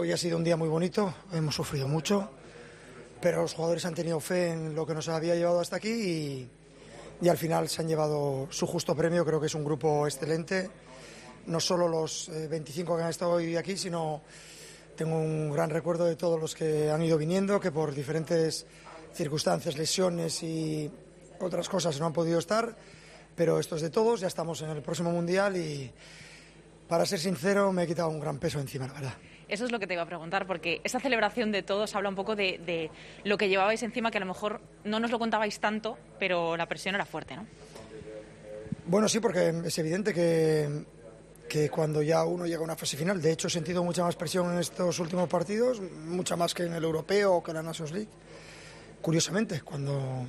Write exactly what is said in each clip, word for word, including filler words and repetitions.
hoy ha sido un día muy bonito, hemos sufrido mucho, pero los jugadores han tenido fe en lo que nos había llevado hasta aquí y, y al final se han llevado su justo premio. Creo que es un grupo excelente, no solo los eh, veinticinco que han estado hoy aquí, sino tengo un gran recuerdo de todos los que han ido viniendo, que por diferentes circunstancias, lesiones y otras cosas no han podido estar, pero esto es de todos, ya estamos en el próximo Mundial y, para ser sincero, me he quitado un gran peso encima, la verdad. Eso es lo que te iba a preguntar, porque esa celebración de todos habla un poco de, de lo que llevabais encima, que a lo mejor no nos lo contabais tanto, pero la presión era fuerte, ¿no? Bueno, sí, porque es evidente que, que cuando ya uno llega a una fase final, de hecho he sentido mucha más presión en estos últimos partidos, mucha más que en el Europeo o que en la Nations League. Curiosamente, cuando...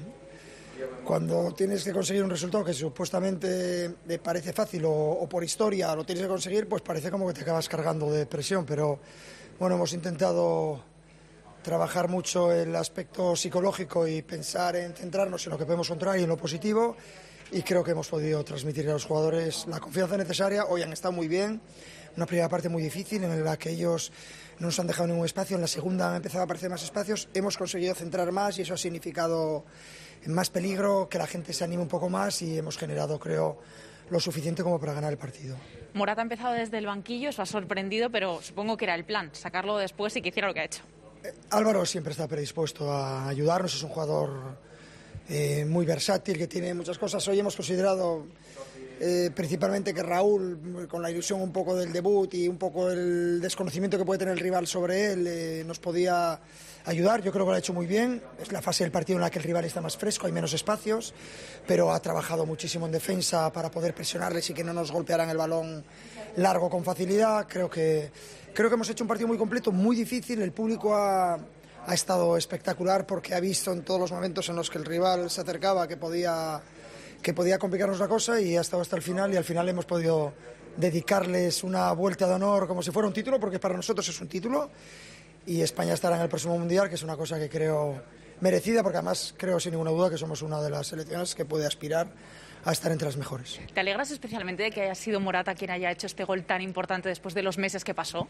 Cuando tienes que conseguir un resultado que supuestamente te parece fácil o, o por historia lo tienes que conseguir, pues parece como que te acabas cargando de presión. Pero bueno, hemos intentado trabajar mucho el aspecto psicológico y pensar en centrarnos en lo que podemos controlar y en lo positivo, y creo que hemos podido transmitir a los jugadores la confianza necesaria. Hoy han estado muy bien, una primera parte muy difícil en la que ellos no nos han dejado ningún espacio, en la segunda han empezado a aparecer más espacios, hemos conseguido centrar más y eso ha significado más peligro, que la gente se anime un poco más, y hemos generado, creo, lo suficiente como para ganar el partido. Morata ha empezado desde el banquillo, os ha sorprendido, pero supongo que era el plan, sacarlo después y que hiciera lo que ha hecho. Eh, Álvaro siempre está predispuesto a ayudarnos, es un jugador eh, muy versátil, que tiene muchas cosas. Hoy hemos considerado eh, principalmente que Raúl, con la ilusión un poco del debut y un poco el desconocimiento que puede tener el rival sobre él, eh, nos podía ayudar. Yo creo que lo ha hecho muy bien. Es la fase del partido en la que el rival está más fresco, hay menos espacios, pero ha trabajado muchísimo en defensa para poder presionarles y que no nos golpearan el balón largo con facilidad. Creo que, creo que hemos hecho un partido muy completo, muy difícil. El público ha, ha estado espectacular porque ha visto en todos los momentos en los que el rival se acercaba que podía, que podía complicarnos la cosa, y ha estado hasta el final, y al final hemos podido dedicarles una vuelta de honor como si fuera un título, porque para nosotros es un título. Y España estará en el próximo Mundial, que es una cosa que creo merecida, porque además creo sin ninguna duda que somos una de las selecciones que puede aspirar a estar entre las mejores. ¿Te alegras especialmente de que haya sido Morata quien haya hecho este gol tan importante después de los meses que pasó?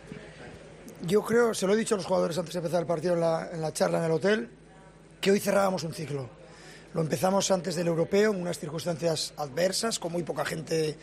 Yo creo, se lo he dicho a los jugadores antes de empezar el partido en la, en la charla en el hotel, que hoy cerrábamos un ciclo. Lo empezamos antes del Europeo, en unas circunstancias adversas, con muy poca gente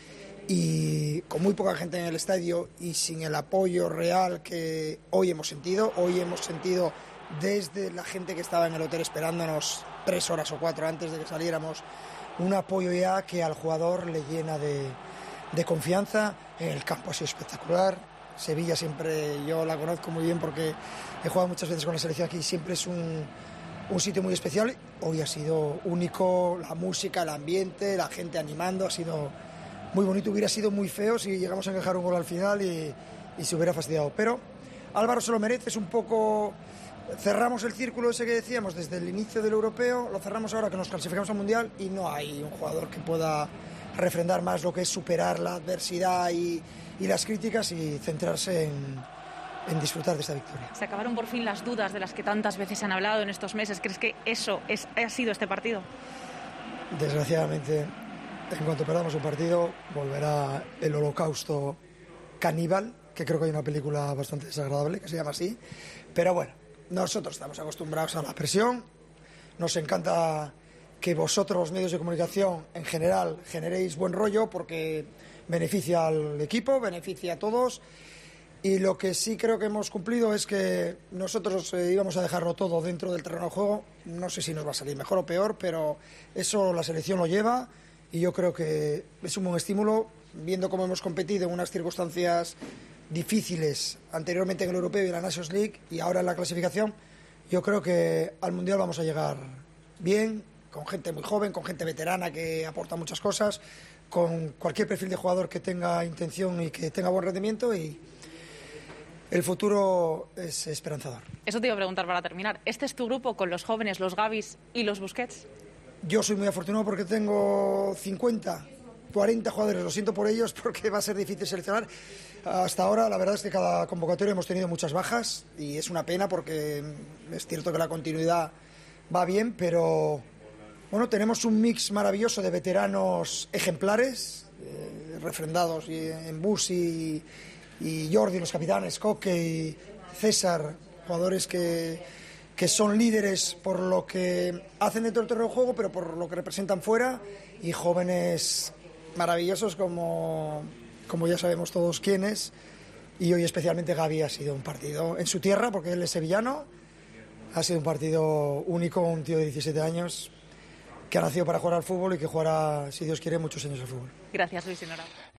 y con muy poca gente en el estadio y sin el apoyo real que hoy hemos sentido. Hoy hemos sentido desde la gente que estaba en el hotel esperándonos tres horas o cuatro antes de que saliéramos un apoyo ya que al jugador le llena de, de confianza. En el campo ha sido espectacular. Sevilla siempre, yo la conozco muy bien porque he jugado muchas veces con la selección aquí, siempre es un, un sitio muy especial. Hoy ha sido único, la música, el ambiente, la gente animando, ha sido muy bonito. Hubiera sido muy feo si llegamos a encajar un gol al final y, y se hubiera fastidiado. Pero Álvaro se lo merece, es un poco... Cerramos el círculo ese que decíamos desde el inicio del Europeo, lo cerramos ahora que nos clasificamos al Mundial, y no hay un jugador que pueda refrendar más lo que es superar la adversidad y, y las críticas y centrarse en, en disfrutar de esta victoria. Se acabaron por fin las dudas de las que tantas veces se han hablado en estos meses. ¿Crees que eso es, ha sido este partido? Desgraciadamente, en cuanto perdamos un partido, volverá el holocausto caníbal, que creo que hay una película bastante desagradable que se llama así. Pero bueno, nosotros estamos acostumbrados a la presión. Nos encanta que vosotros, los medios de comunicación, en general, generéis buen rollo porque beneficia al equipo, beneficia a todos. Y lo que sí creo que hemos cumplido es que nosotros eh, íbamos a dejarlo todo dentro del terreno de juego. No sé si nos va a salir mejor o peor, pero eso la selección lo lleva. Y yo creo que es un buen estímulo, viendo cómo hemos competido en unas circunstancias difíciles anteriormente en el Europeo y en la Nations League y ahora en la clasificación. Yo creo que al Mundial vamos a llegar bien, con gente muy joven, con gente veterana que aporta muchas cosas, con cualquier perfil de jugador que tenga intención y que tenga buen rendimiento, y el futuro es esperanzador. Eso te iba a preguntar para terminar. ¿Este es tu grupo con los jóvenes, los Gavis y los Busquets? Yo soy muy afortunado porque tengo cincuenta, cuarenta jugadores. Lo siento por ellos porque va a ser difícil seleccionar. Hasta ahora la verdad es que cada convocatoria hemos tenido muchas bajas y es una pena porque es cierto que la continuidad va bien, pero bueno, tenemos un mix maravilloso de veteranos ejemplares, eh, refrendados y en Busi y Jordi, los capitanes, Coque y César, jugadores que, que son líderes por lo que hacen dentro del terreno de juego, pero por lo que representan fuera, y jóvenes maravillosos como, como ya sabemos todos quiénes. Y hoy especialmente Gavi ha sido un partido en su tierra, porque él es sevillano, ha sido un partido único, un tío de diecisiete años que ha nacido para jugar al fútbol y que jugará, si Dios quiere, muchos años al fútbol. Gracias, Luis. Enhorabuena.